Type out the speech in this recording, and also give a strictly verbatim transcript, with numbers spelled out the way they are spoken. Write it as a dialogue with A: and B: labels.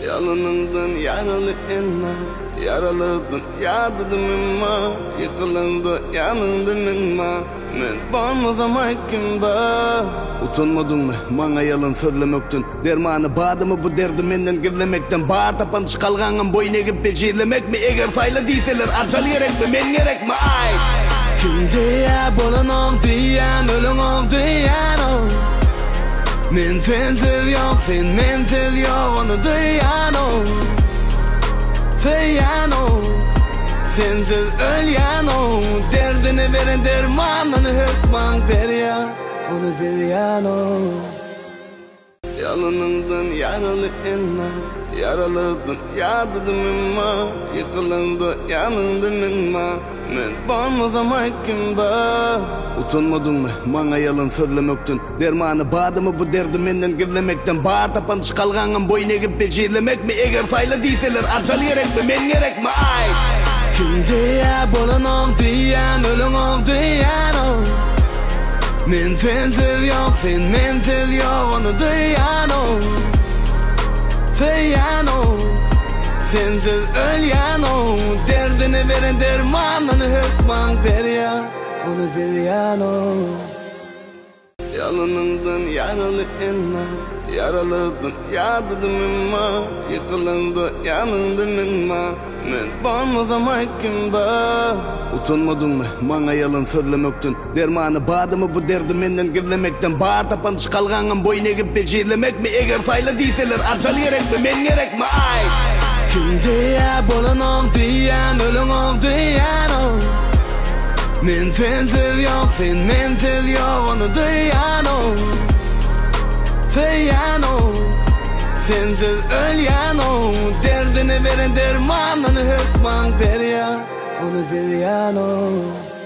A: Yalanından yaralı enna, yaralardan yadıdım emma, yıkılındı yanındı minma. Men bolmasam aykim ba. Utanmadın mı? Mana yalan sözlemekten. Dermanı badımı bu derdi menden gizlemekten. Bağır tapan çıkalganın boyun egip becirlemek mi? Eğer sayla değilseler acal gerek mi? Men gerek mi? Ay! Kim diye bolanam diyen, ölümüm diyen o. Men sensiz yok, sen mensiz yok, onu diyen o. Feyen o. Sensiz ölyen o. Derdini veren dermanını hükman perya, onu bilyen o. Yalanından yaralı enna, yaralardan yadıdım emma, yıkılındı yanındı minma. Men bolmasam aykim ba. Utanmadın mı? Mana yalan sözlemekten. Dermanı badımı bu derdi menden gizlemekten. Bağır tapan çıkalganın boyun egip becirlemek mi? Eğer sayla değilseler acal gerek mi? Men gerek mi? Ay! Kim diye bolanam diyen, ölümüm diyen o. Men sensiz yok, sen mensiz yok, onu diyen o. Feyen o. Sensiz ölyen o. Derdini veren dermanını hükman perya, onu bilyen o. Yalanından yaralı enna, yaralardan yadıdım emma, yıkılındı yanındı minma. Men bolmasam aykim ba. Utanmadın mı? Mana yalan sözlemekten. Dermanı badımı bu derdi menden gizlemekten. Bağır tapan çıkalganın boyun egip becirlemek mi? Eğer sayla değilseler acal gerek mi? Men gerek mi? Ay! Kim diye bolanam diyen, ölümüm diyen o. Men sensiz yok, sen mensiz yok, onu diyen o. Feyen o. Sensiz ölyen o. Derdini veren dermanını hükman perya, onu bilyen o.